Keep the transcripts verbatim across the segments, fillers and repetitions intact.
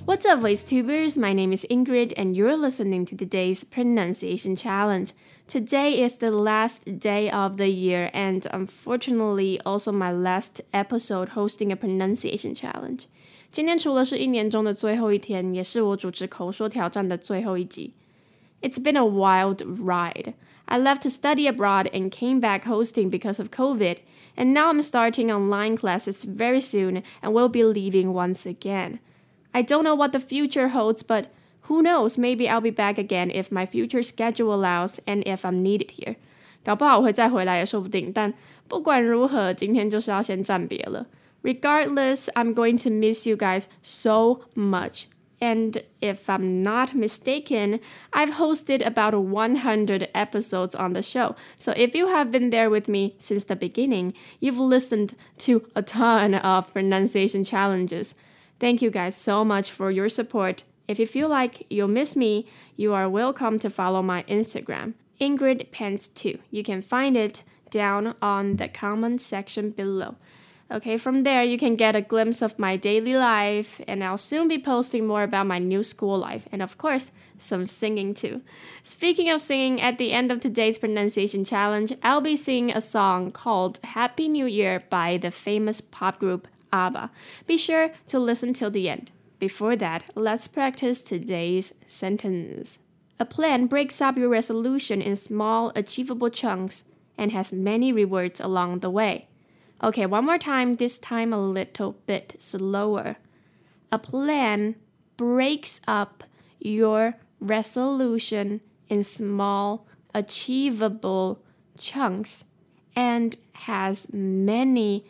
What's up, VoiceTubers? My name is Ingrid, and you're listening to today's pronunciation challenge. Today is the last day of the year, and unfortunately, also my last episode hosting a pronunciation challenge. 今天除了是一年中的最后一天，也是我主持口说挑战的最后一集。It's been a wild ride. I left to study abroad and came back hosting because of COVID, and now I'm starting online classes very soon and will be leaving once again.I don't know what the future holds, but who knows, maybe I'll be back again if my future schedule allows and if I'm needed here. 搞不好我会再回来也说不定，但不管如何，今天就是要先暂别了。Regardless, I'm going to miss you guys so much. And if I'm not mistaken, I've hosted about one hundred episodes on the show. So if you have been there with me since the beginning, you've listened to a ton of pronunciation challenges.Thank you guys so much for your support. If you feel like you'll miss me, you are welcome to follow my Instagram, Ingrid Pants two. You can find it down on the comment section below. Okay, from there you can get a glimpse of my daily life, and I'll soon be posting more about my new school life, and of course, some singing too. Speaking of singing, at the end of today's pronunciation challenge, I'll be singing a song called Happy New Year by the famous pop group ABBA. Be sure to listen till the end. Before that, let's practice today's sentence. A plan breaks up your resolution in small, achievable chunks and has many rewards along the way. Okay, one more time, this time a little bit slower. A plan breaks up your resolution in small, achievable chunks and has many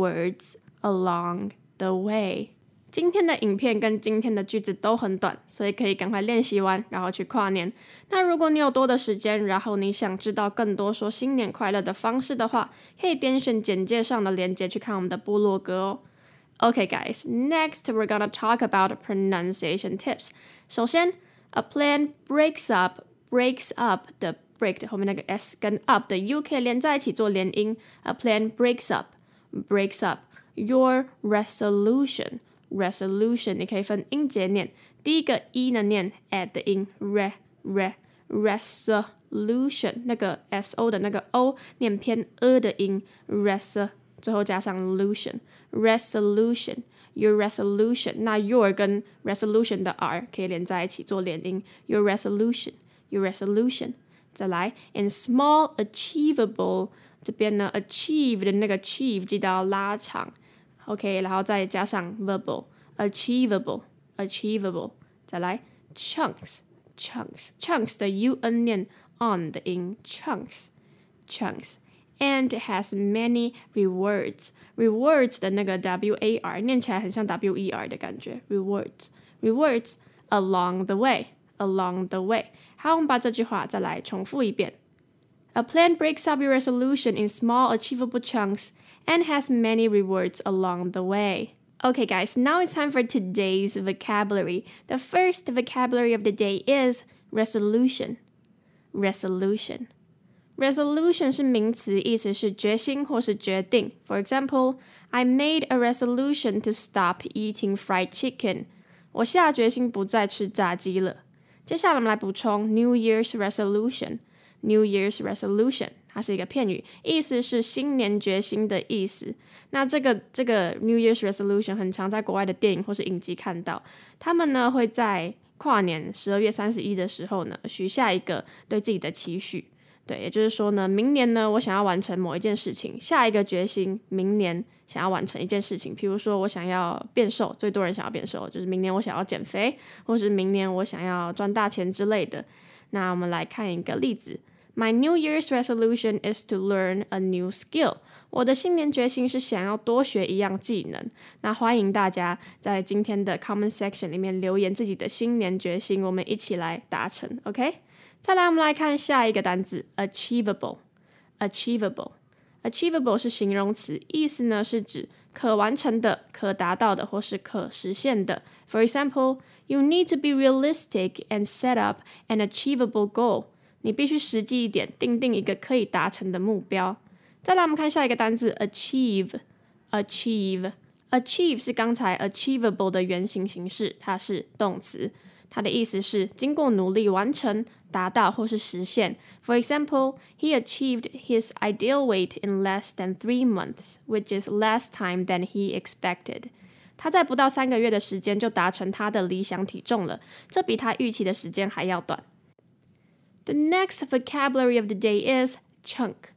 rewards.Along the way. 今天的影片跟今天的句子都很短，所以可以赶快练习完，然后去跨年。那如果你有多的时间，然后你想知道更多说新年快乐的方式的话，可以点选简介上的链接去看我们的部落格哦。Okay, guys, next we're gonna talk about pronunciation tips. 首先 a plan breaks up, breaks up 的 break 后面那个 s 跟 up 的 u 可以连在一起做连音。A plan breaks up, breaks up.Your resolution, resolution 你可以分音节念，第一个 e 呢念 at 的音 re re resolution 那个 so 的那个 o 念偏 e 的音 res 最后加上 lution resolution your resolution 那 your 跟 resolution 的 r 可以连在一起做连音 your resolution your resolution 再来 in small achievable 这边呢 achieve 的那个 achieve 记得要拉长OK， 然后再加上 verbal, achievable, achievable， 再来 chunks, chunks, chunks 的 un 念 on 的音 chunks, chunks, and has many rewards, rewards 的那个 war 念起来很像 wer 的感觉 rewards, rewards along the way, along the way。好，我们把这句话再来重复一遍。A plan breaks up your resolution in small, achievable chunks and has many rewards along the way. Okay, guys, now it's time for today's vocabulary. The first vocabulary of the day is resolution. Resolution. Resolution 是名词，意思是决心或是决定。For example, I made a resolution to stop eating fried chicken. 我下决心不再吃炸鸡了。接下来我们来补充 New Year's resolution.New Year's resolution 它是一个片语，意思是新年决心的意思。那这个这个 New Year's resolution 很常在国外的电影或是影集看到，他们呢会在跨年十二月三十一的时候呢许下一个对自己的期许。对，也就是说呢，明年呢我想要完成某一件事情，下一个决心明年想要完成一件事情，比如说我想要变瘦，最多人想要变瘦，就是明年我想要减肥，或是明年我想要赚大钱之类的。那我们来看一个例子。My New Year's resolution is to learn a new skill. 我的新年决心是想要多学一样技能。那欢迎大家在今天的 comment section 里面留言自己的新年决心，我们一起来达成 OK？ 再来我们来看下一个单字 Achievable Achievable Achievable 是形容词，意思呢是指可完成的、可达到的或是可实现的。For example, you need to be realistic and set up an achievable goal. 你必须实际一点，定定一个可以达成的目标。再来我们看下一个单字 achieve Achieve Achieve 是刚才 achievable 的原型形式，它是动词，它的意思是经过努力完成、达到或是实现。For example, he achieved his ideal weight in less than three months, which is less time than he expected. 他在不到三个月的时间就达成他的理想体重了，这比他预期的时间还要短。The next vocabulary of the day is chunk.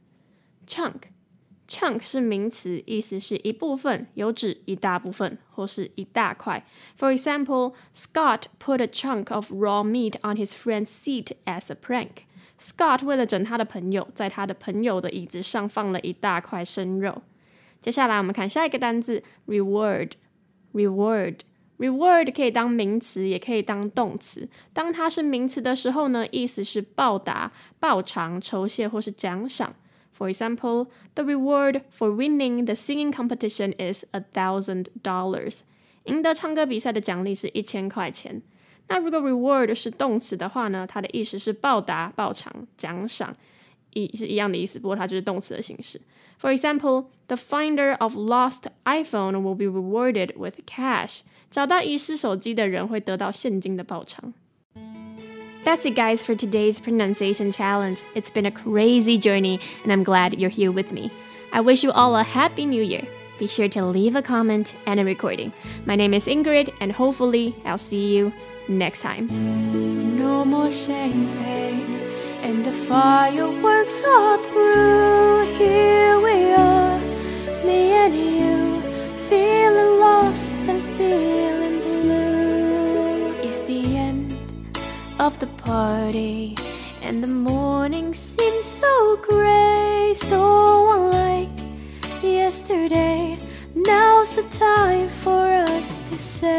Chunk.Chunk 是名词，意思是一部分，有指一大部分或是一大块。For example, Scott put a chunk of raw meat on his friend's seat as a prank. Scott 为了整他的朋友，在他的朋友的椅子上放了一大块生肉。接下来我们看下一个单字 reward. Reward. Reward 可以当名词，也可以当动词。当它是名词的时候呢，意思是报答、报偿、酬谢或是奖赏。For example, the reward for winning the singing competition is a thousand dollars. 赢得唱歌比赛的奖励是一千块钱。那如果 reward 是动词的话呢，它的意思是报答、报偿、奖赏，一是一样的意思，不过它就是动词的形式。For example, the finder of lost iPhone will be rewarded with cash. 找到遗失手机的人会得到现金的报偿。That's it, guys, for today's pronunciation challenge. It's been a crazy journey, and I'm glad you're here with me. I wish you all a happy new year. Be sure to leave a comment and a recording. My name is Ingrid, and hopefully I'll see you next time. No more champagne, and the fireworks are through. Here we are, me and you, feeling lost and feeling blue. It's the end of the party, and the morning seems so gray, so unlike yesterday. Now's the time for us to say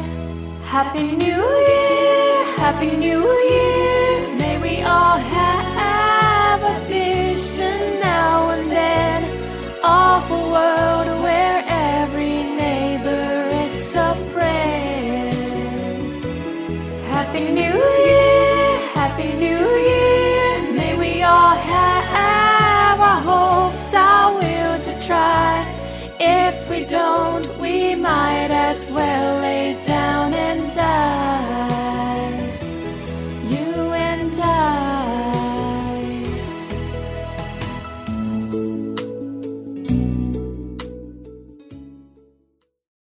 Happy New Year, Happy New Year. May we all have